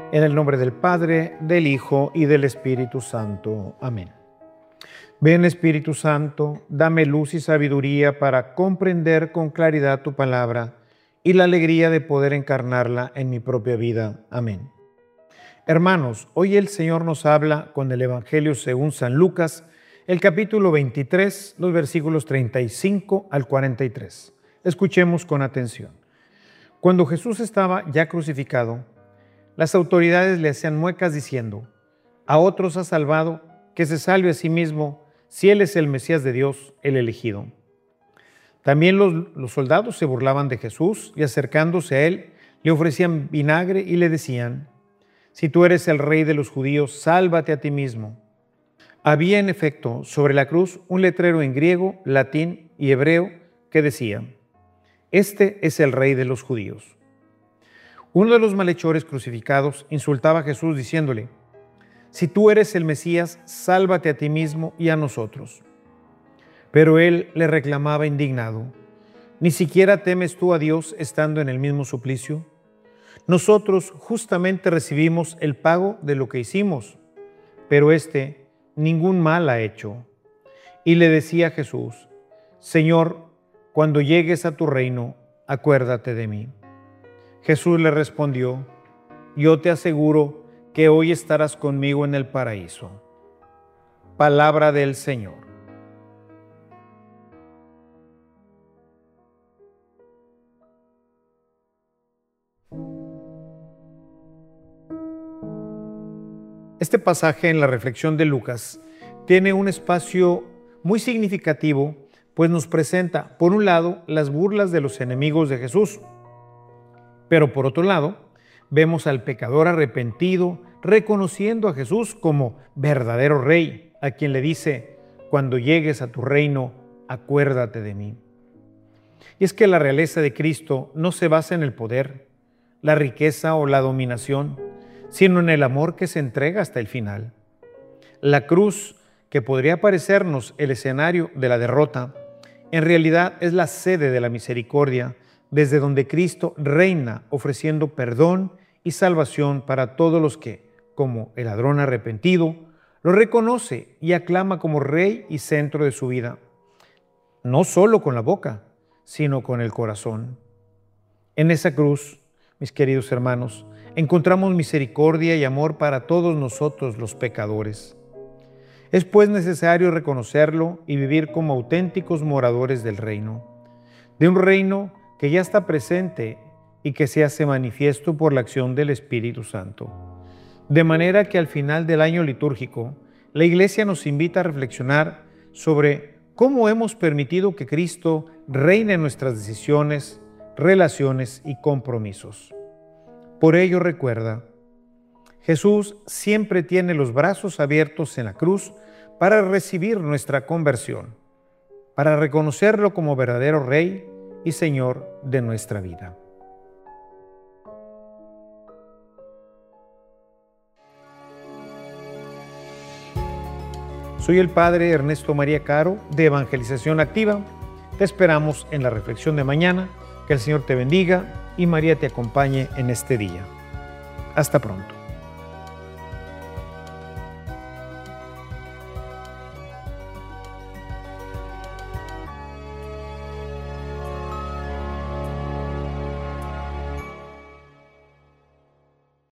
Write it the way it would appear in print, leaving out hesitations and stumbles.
En el nombre del Padre, del Hijo y del Espíritu Santo. Amén. Ven, Espíritu Santo, dame luz y sabiduría para comprender con claridad tu palabra y la alegría de poder encarnarla en mi propia vida. Amén. Hermanos, hoy el Señor nos habla con el Evangelio según San Lucas, el capítulo 23, los versículos 35 al 43. Escuchemos con atención. Cuando Jesús estaba ya crucificado, las autoridades le hacían muecas diciendo: a otros ha salvado, que se salve a sí mismo, si él es el Mesías de Dios, el elegido. También los soldados se burlaban de Jesús y acercándose a él, le ofrecían vinagre y le decían: si tú eres el rey de los judíos, sálvate a ti mismo. Había en efecto sobre la cruz un letrero en griego, latín y hebreo que decía: este es el rey de los judíos. Uno de los malhechores crucificados insultaba a Jesús diciéndole: si tú eres el Mesías, sálvate a ti mismo y a nosotros. Pero él le reclamaba indignado: ¿ni siquiera temes tú a Dios estando en el mismo suplicio? Nosotros justamente recibimos el pago de lo que hicimos, pero éste ningún mal ha hecho. Y le decía a Jesús: Señor, cuando llegues a tu reino, acuérdate de mí. Jesús le respondió: yo te aseguro que hoy estarás conmigo en el paraíso. Palabra del Señor. Este pasaje en la reflexión de Lucas tiene un espacio muy significativo, pues nos presenta, por un lado, las burlas de los enemigos de Jesús, pero por otro lado, vemos al pecador arrepentido reconociendo a Jesús como verdadero rey, a quien le dice: cuando llegues a tu reino, acuérdate de mí. Y es que la realeza de Cristo no se basa en el poder, la riqueza o la dominación, sino en el amor que se entrega hasta el final. La cruz, que podría parecernos el escenario de la derrota, en realidad es la sede de la misericordia, desde donde Cristo reina ofreciendo perdón y salvación para todos los que, como el ladrón arrepentido, lo reconoce y aclama como Rey y centro de su vida, no solo con la boca, sino con el corazón. En esa cruz, mis queridos hermanos, encontramos misericordia y amor para todos nosotros los pecadores. Es pues necesario reconocerlo y vivir como auténticos moradores del reino, de un reino que ya está presente y que se hace manifiesto por la acción del Espíritu Santo. De manera que al final del año litúrgico, la Iglesia nos invita a reflexionar sobre cómo hemos permitido que Cristo reine en nuestras decisiones, relaciones y compromisos. Por ello recuerda, Jesús siempre tiene los brazos abiertos en la cruz para recibir nuestra conversión, para reconocerlo como verdadero Rey y Señor de nuestra vida. Soy el Padre Ernesto María Caro, de Evangelización Activa. Te esperamos en la reflexión de mañana. Que el Señor te bendiga y María te acompañe en este día. Hasta pronto.